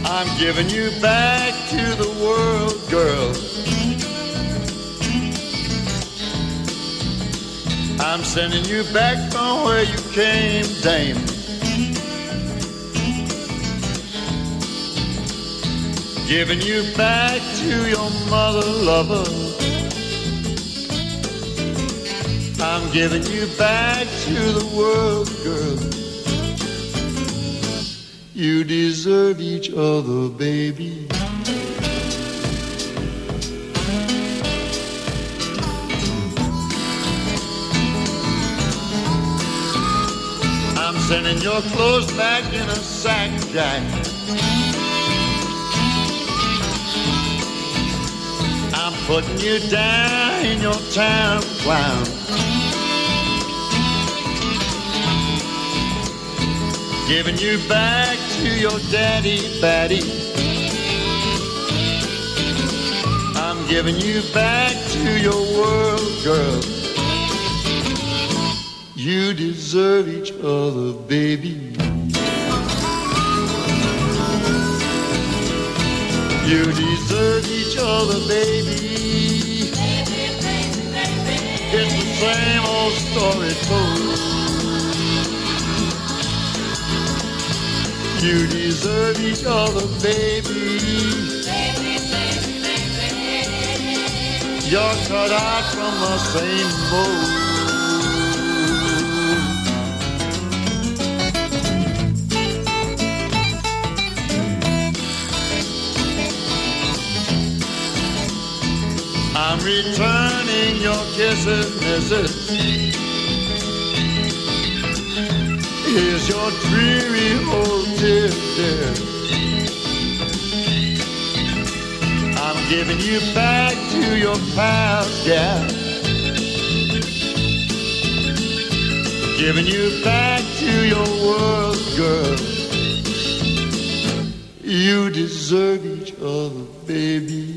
I'm giving you back to the world, girl. I'm sending you back from where you came, dame. Giving you back to your mother, lover. I'm giving you back to the world, girl. You deserve each other, baby. I'm sending your clothes back in a sack, Jack. I'm putting you down in your town, clown. Giving you back to your daddy, fatty. I'm giving you back to your world, girl. You deserve each other, baby. You deserve each other, baby. It's the same old story told. You deserve each other, baby. You're cut out from the same mold. I'm returning your kisses, missus. Here's your dreary hotel, dear. I'm giving you back to your pals, yeah. Giving you back to your world, girl. You deserve each other, baby.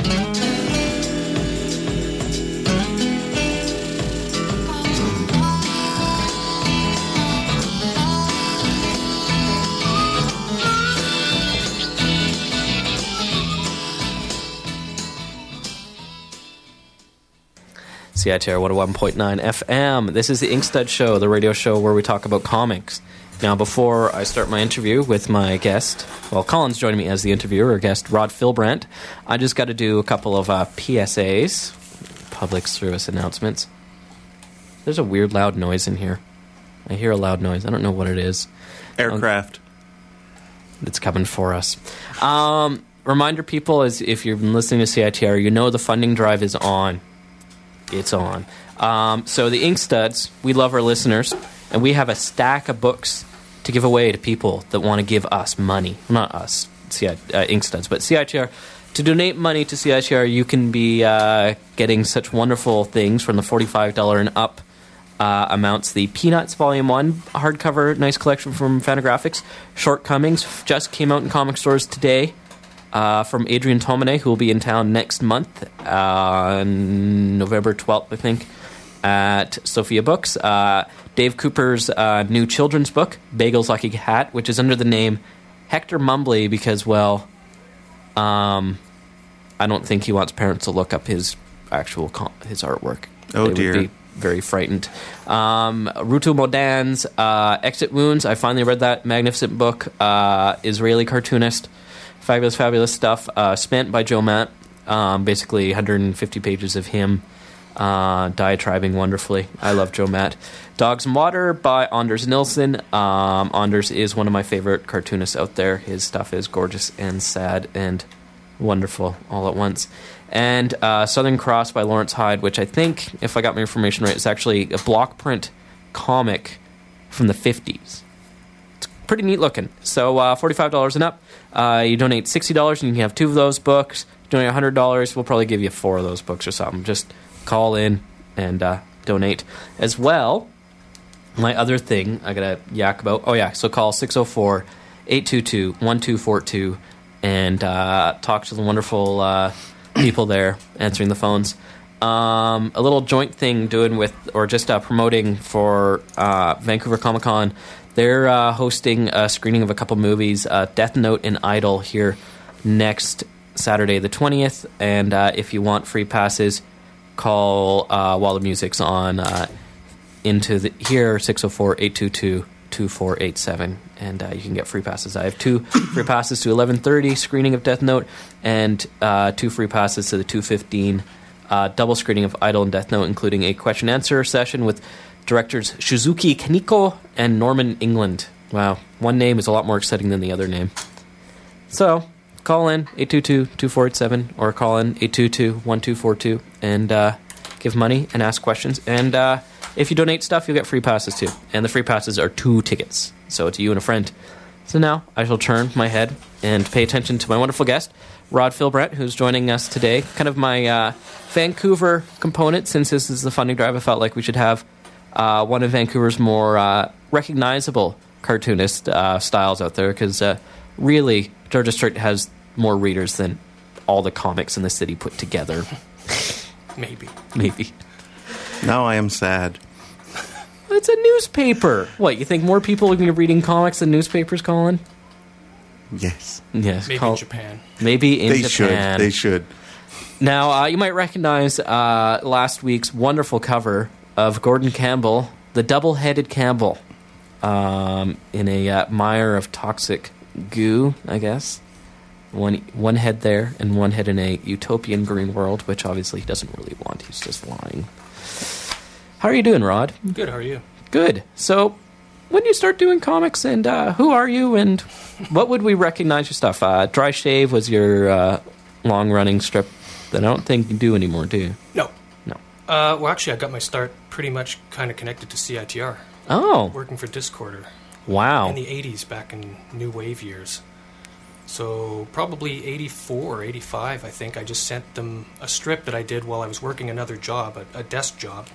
CITR 101.9 FM. This is the Inkstud Show, the radio show where we talk about comics. Now, before I start my interview with my guest, well, Colin's joining me as the interviewer, guest Rod Philbrandt. I just got to do a couple of PSAs, public service announcements. There's a weird loud noise in here. I hear a loud noise. I don't know what it is. Aircraft. It's coming for us. Reminder, people, is if you've been listening to CITR, you know the funding drive is on. It's on. So the Inkstuds, we love our listeners, and we have a stack of books to give away to people that want to give us money. Not us, Inkstuds, but CITR. To donate money to CITR, you can be getting such wonderful things from the $45 and up amounts. The Peanuts Volume 1 hardcover, nice collection from Fantagraphics. Shortcomings just came out in comic stores today. From Adrian Tomine, who will be in town next month, on November 12th, I think, at Sophia Books. Dave Cooper's new children's book, Bagel's Lucky Hat, which is under the name Hector Mumbly because, well, I don't think he wants parents to look up his actual his artwork. Oh, they dear. would be very frightened. Rutu Modan's Exit Wounds. I finally read that magnificent book. Israeli cartoonist. Fabulous, fabulous stuff. Spent by Joe Matt. Basically 150 pages of him diatribing wonderfully. I love Joe Matt. Dogs and Water by Anders Nilsson. Anders is one of my favorite cartoonists out there. His stuff is gorgeous and sad and wonderful all at once. And Southern Cross by Lawrence Hyde, which I think, if I got my information right, is actually a block print comic from the 50s. It's pretty neat looking. So $45 and up. You donate $60 and you can have 2 of those books. Donate $100, we'll probably give you 4 of those books or something. Just call in and donate. As well, my other thing I gotta yak about. Oh yeah, so call 604-822-1242 and talk to the wonderful people there answering the phones. A little joint thing doing with, or just promoting for Vancouver Comic Con. They're hosting a screening of a couple movies, Death Note and Idol, here next Saturday the 20th. And if you want free passes, call while the music's on into the here 604-822-2487, and you can get free passes. I have 2 free passes to 11:30 screening of Death Note, and 2 free passes to the 2:15 double screening of Idol and Death Note, including a question answer session with directors Shizuki Kaneko and Norman England. Wow, one name is a lot more exciting than the other name. So call in 822-2487 or call in 822-1242 and give money and ask questions. And if you donate stuff, you'll get free passes too. And the free passes are 2 tickets. So it's you and a friend. So now I shall turn my head and pay attention to my wonderful guest, Rod Philbrett, who's joining us today. Kind of my Vancouver component. Since this is the funding drive, I felt like we should have one of Vancouver's more recognizable cartoonist styles out there, because really, Georgia Strait has more readers than all the comics in the city put together. Maybe. Now I am sad. It's a newspaper. What, you think more people are going to be reading comics than newspapers, Colin? Yes. Yes. Maybe in Japan. Maybe in Japan. They should. Now, you might recognize last week's wonderful cover of Gordon Campbell, the double-headed Campbell, in a mire of toxic goo, I guess. One head there and one head in a utopian green world, which obviously he doesn't really want. He's just lying. How are you doing, Rod? Good, how are you? Good. So, when did you start doing comics, and who are you, and what would we recognize your stuff? Dry Shave was your long-running strip that I don't think you do anymore, do you? No. No. Well, actually, I got my start pretty much kind of connected to CITR. Oh. Working for Discorder. Wow. In the 80s, back in New Wave years. So probably 84 or 85, I think. I just sent them a strip that I did while I was working another job, a desk job,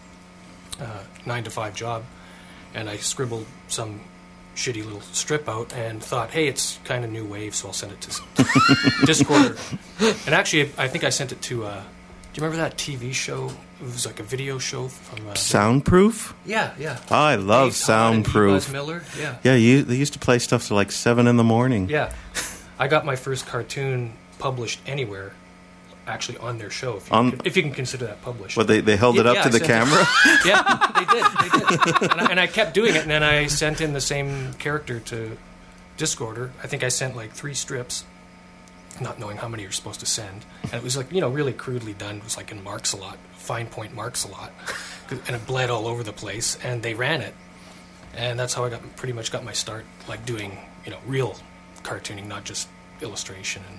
9-to-5 job. And I scribbled some shitty little strip out and thought, hey, it's kind of New Wave, so I'll send it to Discorder. And actually, I think I sent it to... do you remember that TV show? It was like a video show from... Soundproof? Yeah. Oh, I love Dave Todd and Soundproof. Buzz Miller, yeah. Yeah, they used to play stuff till like 7 in the morning. Yeah. I got my first cartoon published anywhere, actually on their show, if you can consider that published. Well, they held it up to the camera? Yeah, they did. And I kept doing it, and then I sent in the same character to Discorder. I think I sent like 3 strips, not knowing how many you're supposed to send. And it was like, really crudely done. It was like in Marks-a-Lot, fine point Marks-a-Lot. And it bled all over the place, and they ran it. And that's how I pretty much got my start, like doing, real cartooning, not just illustration and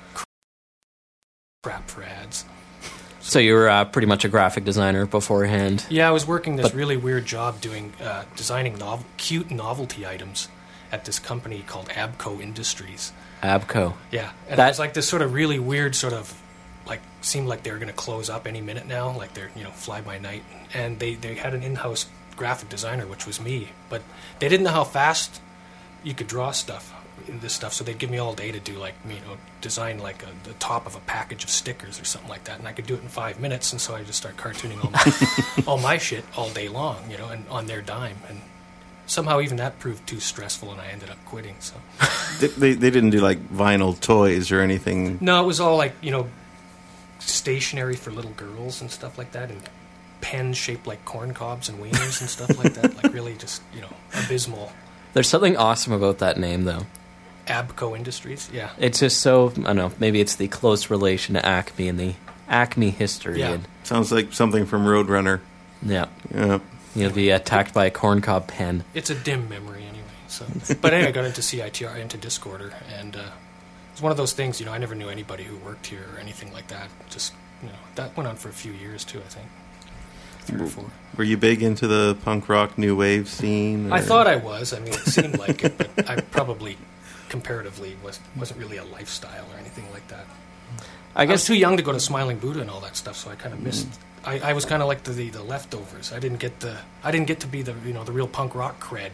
crap for ads. So you were pretty much a graphic designer beforehand. Yeah, I was working this really weird job doing designing cute novelty items at this company called Abco Industries. Abco. Yeah, and it was like this sort of really weird sort of, like, seemed like they were going to close up any minute now, like they're, fly by night. And they had an in-house graphic designer, which was me, but they didn't know how fast you could draw stuff in this stuff, so they'd give me all day to do, like, design like the top of a package of stickers or something like that, and I could do it in 5 minutes, and so I just start cartooning all my shit all day long, and on their dime, and somehow even that proved too stressful, and I ended up quitting. So They didn't do like vinyl toys or anything? No, it was all like, stationery for little girls and stuff like that, and pens shaped like corn cobs and wieners and stuff like that, like really just, abysmal. There's something awesome about that name, though. Abco Industries, yeah. It's just so, I don't know, maybe it's the close relation to Acme and the Acme history. Yeah. And, Sounds like something from Roadrunner. yeah. Yeah. You'll be attacked by a corncob pen. It's a dim memory anyway. So, but anyway, I got into CITR, into Discorder, and it's one of those things, I never knew anybody who worked here or anything like that. Just, that went on for a few years too, I think. 3 or 4. Were you big into the punk rock new wave scene? Or? I thought I was. I mean, it seemed like it, but I probably, comparatively, wasn't really a lifestyle or anything like that. I was too young to go to Smiling Buddha and all that stuff, so I kind of missed. I was kind of like the leftovers. I didn't get to be the the real punk rock cred,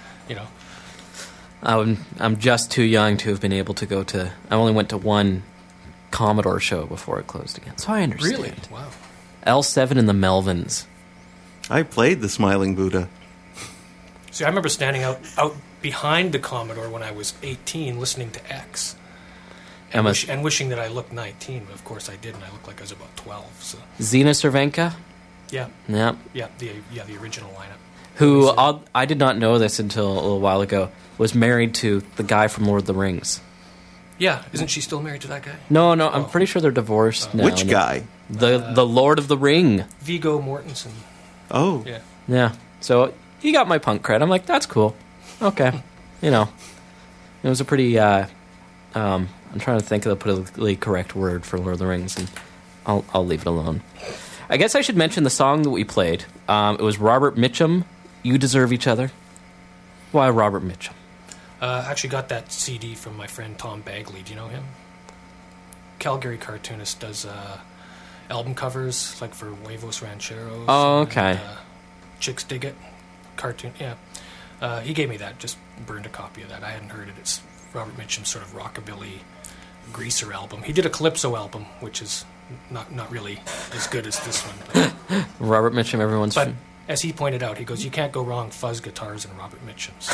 I'm just too young to have been able to go to... I only went to one Commodore show before it closed again, so I understand. Really? Wow. L7 and the Melvins. I played the Smiling Buddha. See, I remember standing out behind the Commodore when I was 18 listening to X. Emma and wishing that I looked 19, but of course I didn't. I looked like I was about 12. So Zena Cervenka. yeah, Yeah. the original lineup. Who I did not know this until a little while ago, was married to the guy from Lord of the Rings. Yeah, isn't she still married to that guy? No, I'm pretty sure they're divorced now. Which guy? The Lord of the Ring. Viggo Mortensen. Oh. Yeah. Yeah. So he got my punk cred. I'm like, that's cool. Okay. You know, it was a pretty. I'm trying to think of the politically correct word for Lord of the Rings, and I'll leave it alone. I guess I should mention the song that we played. It was Robert Mitchum. You Deserve Each Other. Why Robert Mitchum? I actually got that CD from my friend Tom Bagley. Do you know him? Calgary cartoonist, does album covers like for Huevos Rancheros. Oh, okay. And, Chicks Dig It cartoon. Yeah, he gave me that. Just burned a copy of that. I hadn't heard it. It's Robert Mitchum's sort of rockabilly greaser album. He did a Calypso album, which is not really as good as this one. But, Robert Mitchum, everyone's. but as he pointed out, he goes, "You can't go wrong fuzz guitars and Robert Mitchum's."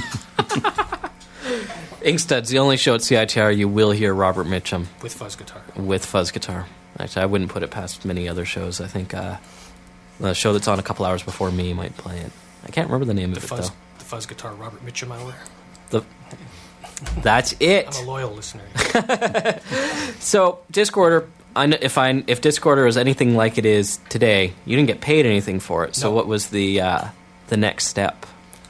Inkstuds, the only show at CITR you will hear Robert Mitchum With fuzz guitar. with fuzz guitar. Actually, I wouldn't put it past many other shows. I think the show that's on a couple hours before me might play it. I can't remember the name of it, The fuzz guitar Robert Mitchum hour. though. That's it. I'm a loyal listener. So, Discorder, if Discorder is anything like it is today, you didn't get paid anything for it. So No. what was the next step?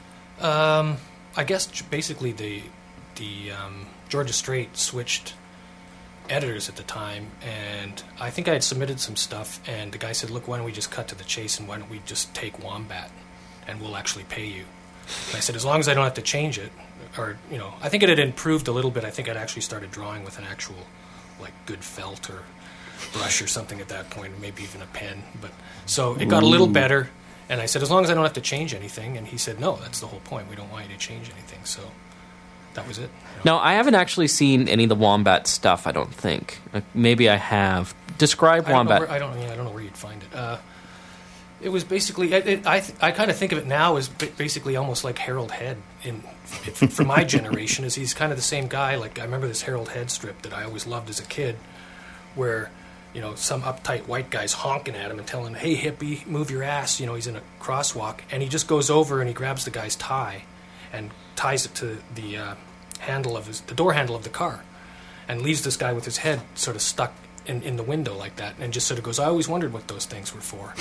I guess basically the Georgia Strait switched editors at the time, and I think I had submitted some stuff, and the guy said, "Look, why don't we just cut to the chase, and why don't we just take Wombat, and we'll actually pay you." And I said, as long as I don't have to change it, or I think it had improved a little bit. I think I'd actually started drawing with an actual like good felt or brush or something at that point, or maybe even a pen. But so it got a little better. And I said, as long as I don't have to change anything. And he said, no, that's the whole point. We don't want you to change anything. So that was it. No, I haven't actually seen any of the Wombat stuff, I don't think. Maybe I have. Describe Wombat. I don't know where you'd find it. It was basically, I kind of think of it now as basically almost like Harold Head for my generation, as he's kind of the same guy. Like I remember this Harold Head strip that I always loved as a kid, where some uptight white guy's honking at him and telling him, "Hey hippie, move your ass." He's in a crosswalk, and he just goes over and he grabs the guy's tie and ties it to the door handle of the car, and leaves this guy with his head sort of stuck in the window like that, and just sort of goes, "I always wondered what those things were for."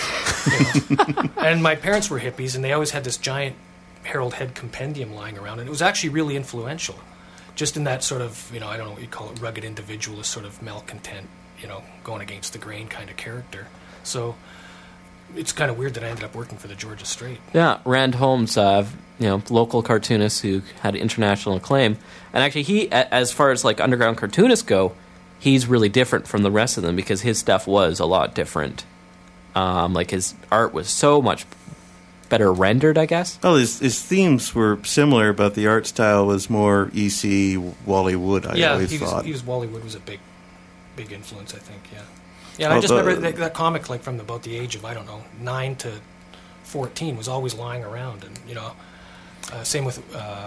And my parents were hippies, and they always had this giant Harold Head compendium lying around, and it was actually really influential, just in that sort of, I don't know what you call it, rugged individualist sort of malcontent, going against the grain kind of character. So it's kind of weird that I ended up working for the Georgia Strait. Yeah, Rand Holmes, local cartoonist who had international acclaim. And actually, he, as far as like underground cartoonists go, he's really different from the rest of them because his stuff was a lot different. Like his art was so much better rendered, I guess. Well, his themes were similar, but the art style was more E.C. Wally Wood, I always thought. Wally Wood was a big influence, I think, yeah. Yeah, and I just remember that comic, like, from about the age of, 9 to 14, was always lying around. And, same with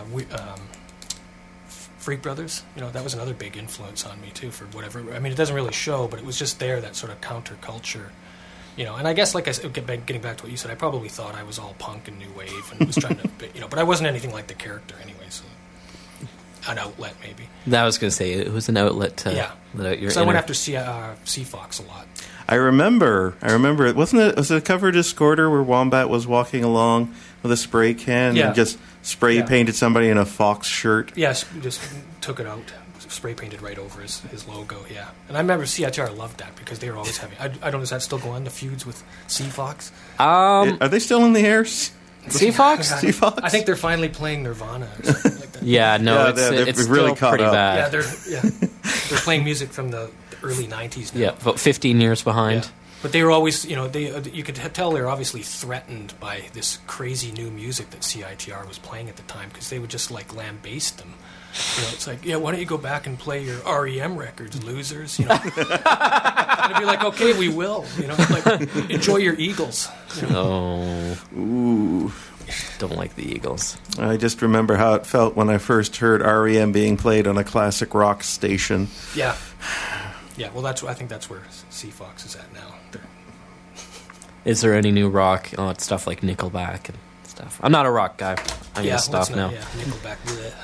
Freak Brothers. That was another big influence on me, too, for whatever. I mean, it doesn't really show, but it was just there, that sort of counterculture. And I guess, like I said, getting back to what you said, I probably thought I was all punk and new wave and was trying to, but I wasn't anything like the character anyway, so an outlet, maybe. I was going to say, it was an outlet to let out your So I went after Seafox a lot. I remember it. Was it a cover Discorder where Wombat was walking along with a spray can and just spray painted somebody in a fox shirt? Yes, just took it out, spray painted right over his logo, yeah. And I remember CITR loved that because they were always having, I don't know, does that still go on, the feuds with Seafox? Are they still in the air? Seafox? Seafox? I think they're finally playing Nirvana or something like that. Yeah, no, it's really still caught pretty up. bad. They're playing music from the early 90s now. Yeah, about 15 years behind. Yeah. But they were always, you could tell they were obviously threatened by this crazy new music that CITR was playing at the time because they would just like lambaste them. It's like, why don't you go back and play your REM records, losers? And I'd be like, okay, we will. Like, enjoy your Eagles. Oh. Ooh. don't like the Eagles. I just remember how it felt when I first heard REM being played on a classic rock station. Yeah. Yeah, well, I think that's where CFOX is at now. Is there any new rock? Oh, it's stuff like Nickelback and stuff. I'm not a rock guy. I'm gonna stop now. Yeah, Nickelback.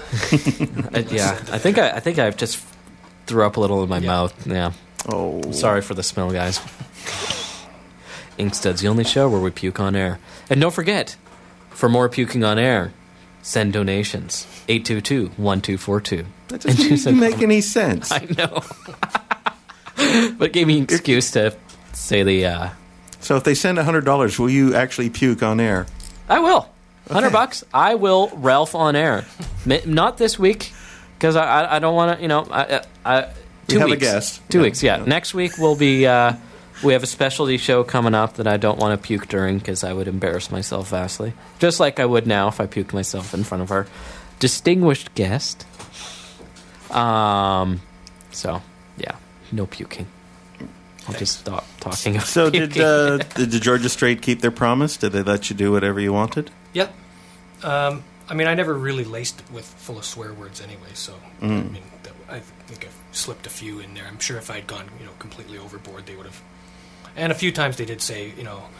I think I've just threw up a little in my mouth. Yeah. Oh, sorry for the smell, guys. Inkstuds, the only show where we puke on air. And don't forget, for more puking on air, send donations. 822-1242. That doesn't make any sense. I know. But it gave me an excuse to say the... So if they send $100, will you actually puke on air? I will. $100. I will Ralph on air. Not this week, because I don't want to, 2 we have weeks. A guest. 2 weeks, yeah. Next week will be... we have a specialty show coming up that I don't want to puke during because I would embarrass myself vastly. Just like I would now if I puked myself in front of our distinguished guest. So, yeah, no puking. I'll just stop talking about So puking. did Georgia Strait keep their promise? Did they let you do whatever you wanted? Yep. I mean, I never really laced it full of swear words anyway, so I mean, I think I've slipped a few in there. I'm sure if I'd gone, completely overboard, they would have. And a few times they did say,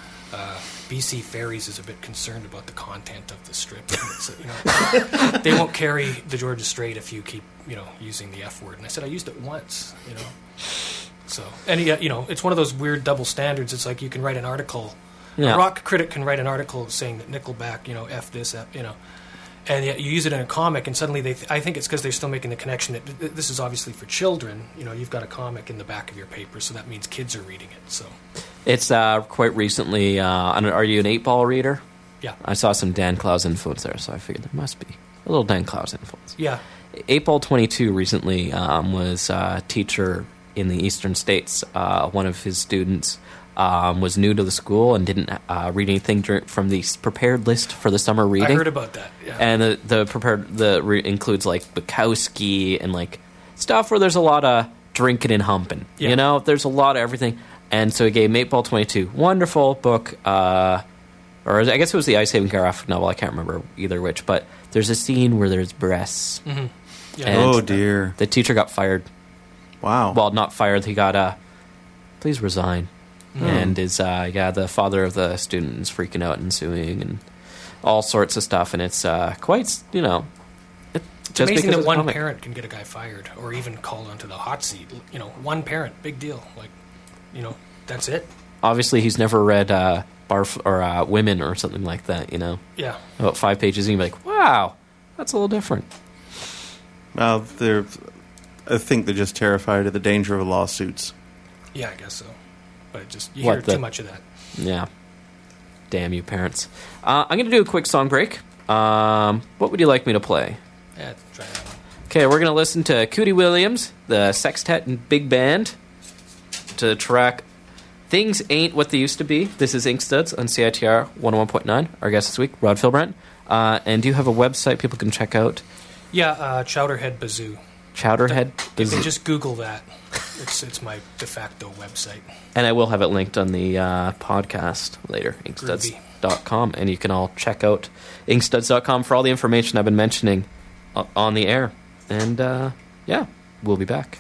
BC Ferries is a bit concerned about the content of the strip. So, they won't carry the Georgia Strait if you keep, using the F word. And I said I used it once, So, and it's one of those weird double standards. It's like you can write an article. Yeah. A rock critic can write an article saying that Nickelback, F this, F, and yet you use it in a comic, and suddenly I think it's because they're still making the connection that this is obviously for children. You've got a comic in the back of your paper, so that means kids are reading it. So it's quite recently. Are you an 8-Ball reader? Yeah. I saw some Dan Clowes influence there, so I figured there must be a little Dan Clowes influence. Yeah. 8-Ball 22 recently was a teacher in the eastern states. One of his students was new to the school and didn't read anything from the prepared list for the summer reading. I heard about that. Yeah. And the prepared includes like Bukowski and like stuff where there's a lot of drinking and humping. Yeah. There's a lot of everything. And so he gave 8-Ball 22, wonderful book. Or I guess it was the Ice Haven graphic novel. I can't remember either which. But there's a scene where there's breasts. Mm-hmm. Yeah. Oh dear! The teacher got fired. Wow. Well, not fired. He got please resign. And is the father of the student is freaking out and suing and all sorts of stuff, and it's quite it's amazing that one comic. Parent can get a guy fired or even called onto the hot seat. One parent, big deal. Like, that's it. Obviously, he's never read Women or something like that. Yeah. About 5 pages, and you'd be like, wow, that's a little different. Well, I think they're just terrified of the danger of lawsuits. Yeah, I guess so. But you hear too much of that. Yeah. Damn you, parents. I'm going to do a quick song break. What would you like me to play? Yeah, try that one. Okay, we're going to listen to Cootie Williams, the Sextet and Big Band, to the track Things Ain't What They Used to Be. This is Inkstuds on CITR 101.9. Our guest this week, Rod Philbrandt. And do you have a website people can check out? Yeah, Chowderhead Bazoo. Chowderhead Bazoo. You can just Google that. It's my de facto website. And I will have it linked on the podcast later, inkstuds.com. And you can all check out inkstuds.com for all the information I've been mentioning on the air. And, we'll be back.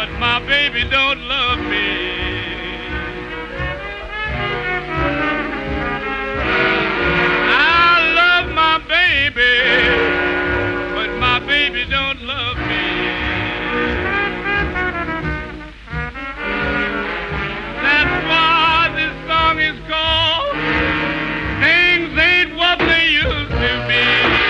but my baby don't love me. I love my baby, but my baby don't love me. That's why this song is called Things Ain't What They Used to Be.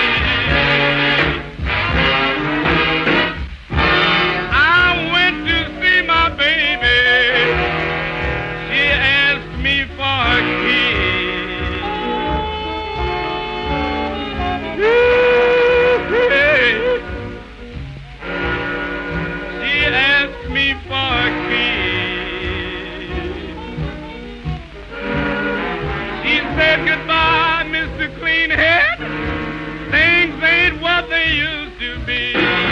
I went to see my baby. She asked me for a key. She asked me for a key. She said goodbye, Mr. Cleanhead. Things ain't what they used to be.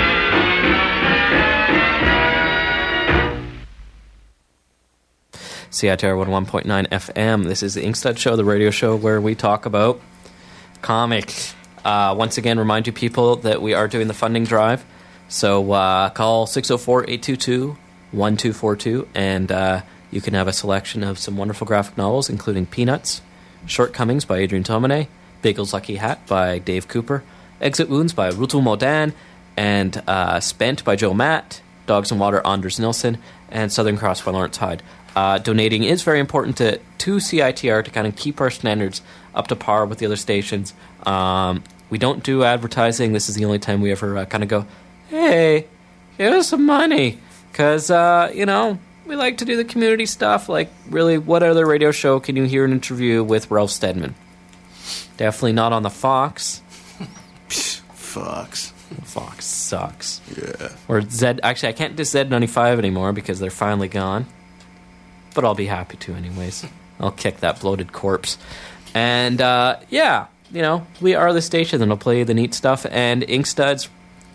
CITR 101.9 FM. This is the Inkstuds Show, the radio show where we talk about comics. Once again, remind you people that we are doing the funding drive. So call 604-822-1242, and you can have a selection of some wonderful graphic novels, including Peanuts, Shortcomings by Adrian Tomine, Bagel's Lucky Hat by Dave Cooper, Exit Wounds by Rutul Modan, and Spent by Joe Matt, Dogs and Water, Anders Nilsson, and Southern Cross by Lawrence Hyde. Donating is very important to CITR to kind of keep our standards up to par with the other stations. We don't do advertising. This is the only time we ever kind of go, hey, give us some money. Because, we like to do the community stuff. Like, really, what other radio show can you hear an interview with Ralph Steadman? Definitely not on the Fox. Fox. Fox sucks. Yeah. Or Zed. Actually, I can't do Z95 anymore because they're finally gone. But I'll be happy to anyways. I'll kick that bloated corpse. And, we are the station that'll play the neat stuff. And Inkstuds,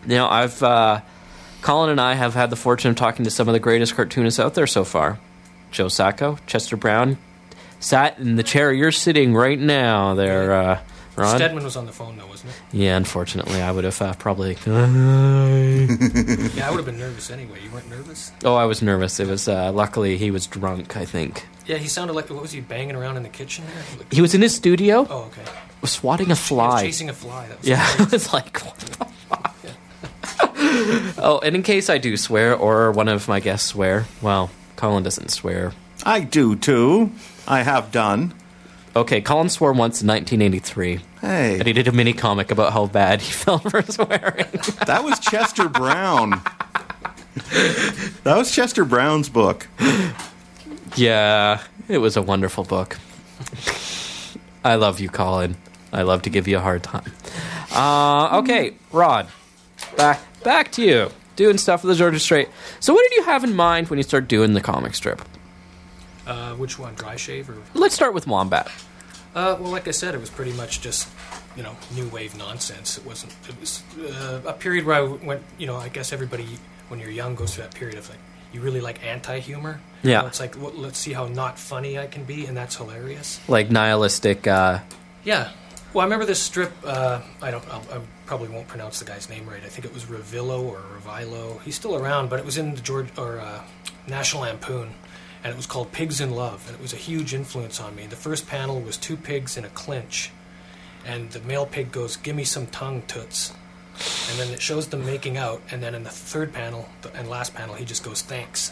Colin and I have had the fortune of talking to some of the greatest cartoonists out there so far. Joe Sacco, Chester Brown, sat in the chair you're sitting right now there, Ron. Steadman was on the phone, though, wasn't it? Yeah, unfortunately, I would have probably... Yeah, I would have been nervous anyway. You weren't nervous? Oh, I was nervous. It was, luckily, he was drunk, I think. Yeah, he sounded like, what was he, banging around in the kitchen there? Like, he was in his studio. Oh, okay. Swatting a fly. He was chasing a fly. That was it was like, what the fuck? Yeah. Oh, and in case I do swear, or one of my guests swear, well, Colin doesn't swear. I do, too. I have done. Okay, Colin swore once in 1983. Hey. And he did a mini comic about how bad he felt for swearing. That was Chester Brown. That was Chester Brown's book. Yeah, it was a wonderful book. I love you, Colin. I love to give you a hard time. Okay, Rod, back to you. Doing stuff with the Georgia Strait. So what did you have in mind when you started doing the comic strip? Which one, Dry Shave? Or Let's start with Wombat. Well, like I said, it was pretty much just, new wave nonsense. It was a period where I went, I guess everybody, when you're young, goes through that period of, like, you really like anti-humor. Yeah. It's like, let's see how not funny I can be, and that's hilarious. Like nihilistic, Yeah. Well, I remember this strip, I probably won't pronounce the guy's name right. I think it was Revillo or Revilo. He's still around, but it was in the National Lampoon. And it was called Pigs in Love, and it was a huge influence on me. The first panel was two pigs in a clinch, and the male pig goes, "Give me some tongue, toots." And then it shows them making out, and then in the third panel, and last panel, he just goes, "Thanks."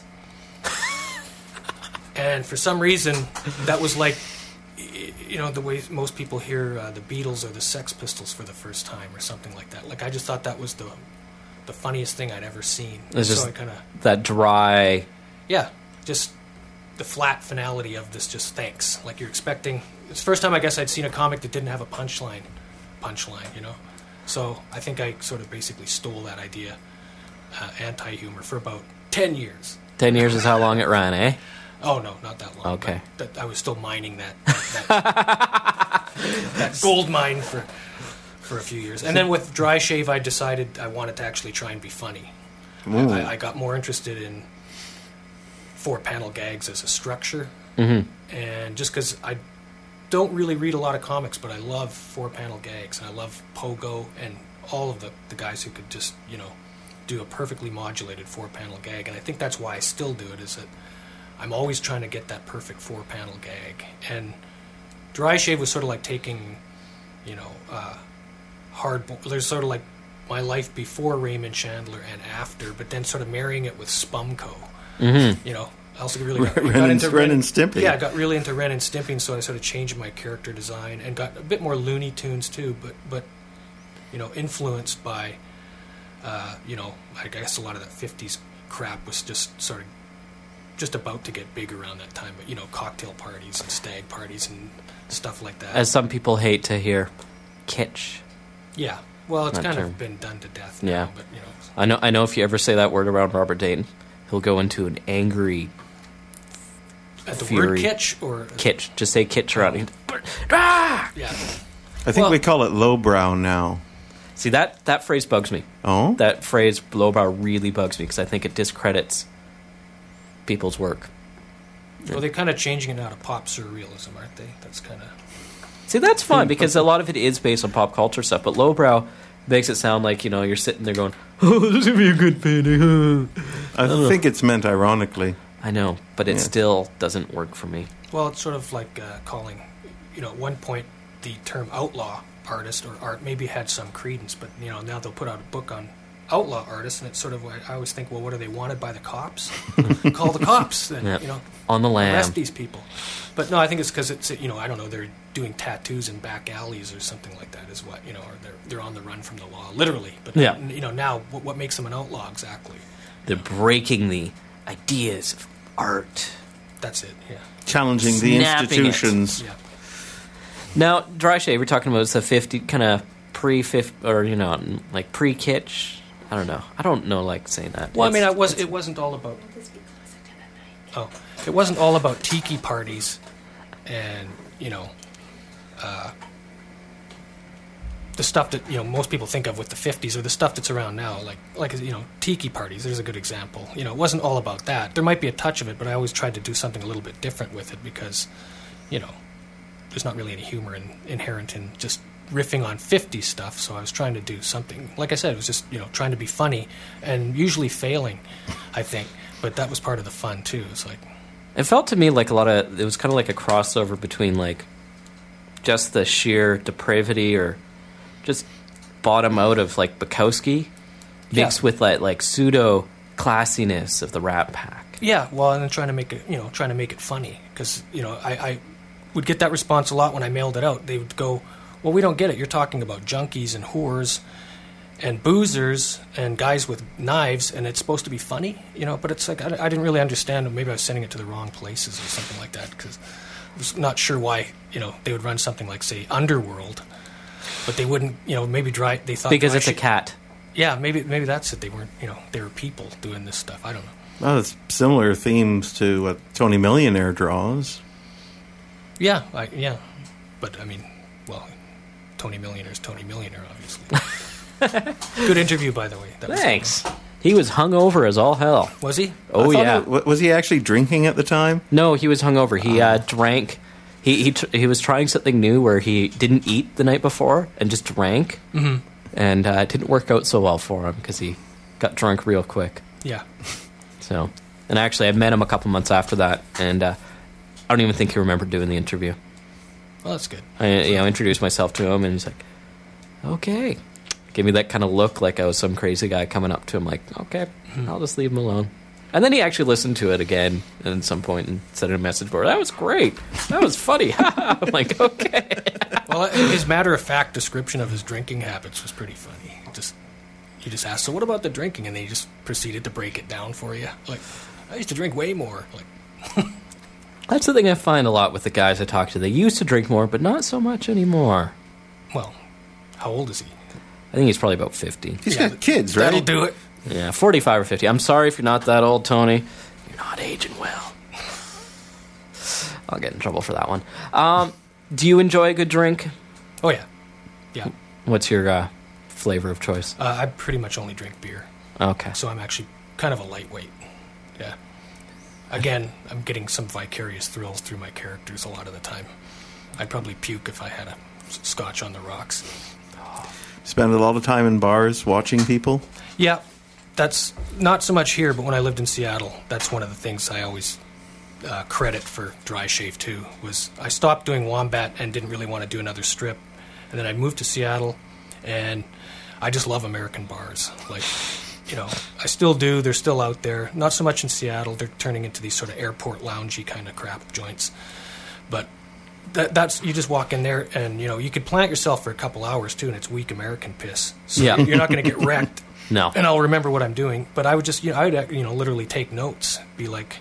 And for some reason, that was like, the way most people hear the Beatles or the Sex Pistols for the first time, or something like that. Like, I just thought that was the funniest thing I'd ever seen. It's so just I kind of that dry... Yeah, just... the flat finality of this, just thanks. Like you're expecting... It's the first time I guess I'd seen a comic that didn't have a punchline, So I think I sort of basically stole that idea, anti-humor, for about 10 years. 10 years is how long it ran, eh? Oh, no, not that long. Okay. But I was still mining that gold mine for a few years. And then with Dry Shave, I decided I wanted to actually try and be funny. I got more interested in 4-panel gags as a structure. Mm-hmm. And just because I don't really read a lot of comics, but I love 4-panel gags. And I love Pogo and all of the guys who could just, do a perfectly modulated 4-panel gag, and I think that's why I still do it, is that I'm always trying to get that perfect 4-panel gag. And Dry Shave was sort of like taking, there's sort of like my life before Raymond Chandler and after, but then sort of marrying it with Spumco. Mm-hmm. I also really got into Ren and Stimpy. Yeah, I got really into Ren and Stimpy, so I sort of changed my character design and got a bit more Looney Tunes too, but influenced by, I guess a lot of that 50s crap was just about to get big around that time, but cocktail parties and stag parties and stuff like that. As some people hate to hear, kitsch. Yeah, well, it's That kind term. of been done to death Yeah. now, but I know if you ever say that word around Robert Dayton, he'll go into an angry at the fury. word kitsch or kitsch. Just say kitsch around him. Ah! yeah. I think we call it lowbrow now. See, that phrase bugs me. Oh? That phrase, lowbrow, really bugs me because I think it discredits people's work. Well, they're kind of changing it now to pop surrealism, aren't they? That's kind of... See, that's fun because a lot of it is based on pop culture stuff, but lowbrow makes it sound like, you're sitting there going, oh, this is going to be a good painting. I think it's meant ironically. I know, but it still doesn't work for me. Well, it's sort of like calling, at one point the term outlaw artist or art maybe had some credence, but, now they'll put out a book on outlaw artists, and it's sort of like, I always think, well, what are they wanted by the cops? Call the cops, then, Yep. On the lam. arrest these people. But no, I think it's because it's, I don't know, they're doing tattoos in back alleys or something like that is what, or they're on the run from the law, literally. But, Yeah. Now, what makes them an outlaw exactly? They're breaking the ideas of art. That's it, yeah. Challenging the Snapping institutions. Yeah. Now, Dry Shave, we're talking about the 50, kind of pre-50, or, like pre-kitsch. I don't know. I don't know, like, saying that. Well, it wasn't all about... Oh, it wasn't all about tiki parties and, the stuff that, most people think of with the 50s or the stuff that's around now, like tiki parties. There's a good example. It wasn't all about that. There might be a touch of it, but I always tried to do something a little bit different with it because, there's not really any humor inherent in just riffing on 50s stuff, so I was trying to do something. Like I said, it was just, trying to be funny and usually failing, I think. But that was part of the fun, too. It's like... It felt to me like it was kind of like a crossover between, like, just the sheer depravity or just bottom out of, like, Bukowski mixed with, like pseudo classiness of the Rat Pack. Yeah, well, and then trying to make it funny. Because, I would get that response a lot when I mailed it out. They would go, well, we don't get it. You're talking about junkies and whores and boozers and guys with knives, and it's supposed to be funny, but it's like I didn't really understand. Maybe I was sending it to the wrong places or something like that, because I was not sure why they would run something like, say, Underworld, but they wouldn't, maybe they thought because it's a cat. Yeah, maybe that's it. They weren't, they were people doing this stuff. I don't know. Well, it's similar themes to what Tony Millionaire draws. Yeah, but I mean, well, Tony Millionaire's Tony Millionaire, obviously. Good interview, by the way. Thanks. He was hungover as all hell. Was he? Oh, yeah. Was he actually drinking at the time? No, he was hungover. He drank. He was trying something new where he didn't eat the night before and just drank. Mm-hmm. And it didn't work out so well for him because he got drunk real quick. Yeah. So, and actually, I met him a couple months after that, and I don't even think he remembered doing the interview. Well, that's good. I introduced myself to him, and he's like, okay. Give me that kind of look like I was some crazy guy coming up to him like, okay, I'll just leave him alone. And then he actually listened to it again at some point and sent a message board. That was great. That was funny. I'm like, okay. Well, his matter-of-fact description of his drinking habits was pretty funny. You just asked, so what about the drinking? And they just proceeded to break it down for you. Like, I used to drink way more. Like, that's the thing I find a lot with the guys I talk to. They used to drink more, but not so much anymore. Well, how old is he? I think he's probably about 50. He's got kids, right? That'll do it. Yeah, 45 or 50. I'm sorry if you're not that old, Tony. You're not aging well. I'll get in trouble for that one. Do you enjoy a good drink? Oh, yeah. Yeah. What's your flavor of choice? I pretty much only drink beer. Okay. So I'm actually kind of a lightweight. Yeah. Again, I'm getting some vicarious thrills through my characters a lot of the time. I'd probably puke if I had a scotch on the rocks. Spend a lot of time in bars watching people? Yeah. that's not so much here, but when I lived in Seattle, that's one of the things I always credit for Dry Shave too. Was I stopped doing Wombat and didn't really want to do another strip, and then I moved to Seattle, and I just love American bars. Like, you know, I still do. They're still out there. Not so much in Seattle. They're turning into these sort of airport loungy kind of crap joints. But that's you just walk in there, and you know you could plant yourself for a couple hours too, and it's weak American piss. So you're not going to get wrecked. No. And I'll remember what I'm doing. But I would just, I would literally take notes. Be like,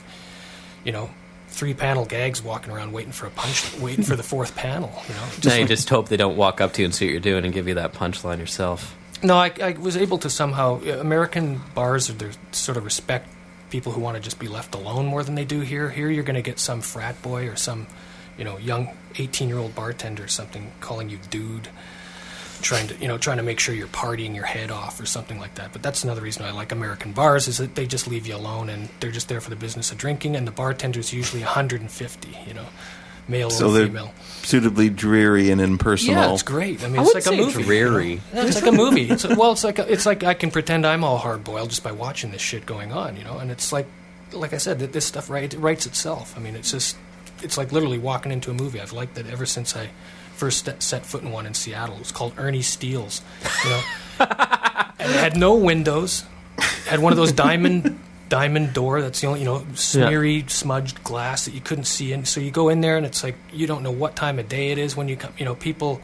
3-panel gags walking around waiting for the fourth panel. Now you just hope they don't walk up to you and see what you're doing and give you that punchline yourself. No, I was able to somehow. American bars they sort of respect people who want to just be left alone more than they do here. Here you're going to get some frat boy or some, young 18-year-old bartender or something calling you dude, trying to make sure you're partying your head off or something like that. But that's another reason I like American bars is that they just leave you alone and they're just there for the business of drinking. And the bartender's usually 150, male or female. Suitably dreary and impersonal. Yeah, it's great. I mean, it's like a movie. Dreary. Yeah, it's like a movie. It's like I can pretend I'm all hard boiled just by watching this shit going on, And it's like I said, that this stuff writes itself. I mean, it's like literally walking into a movie. I've liked it ever since I first set foot in one in Seattle. It was called Ernie Steele's, and it had no windows. It had one of those diamond door. That's the only smeary, smudged glass that you couldn't see in. So you go in there and it's like you don't know what time of day it is when you come. People,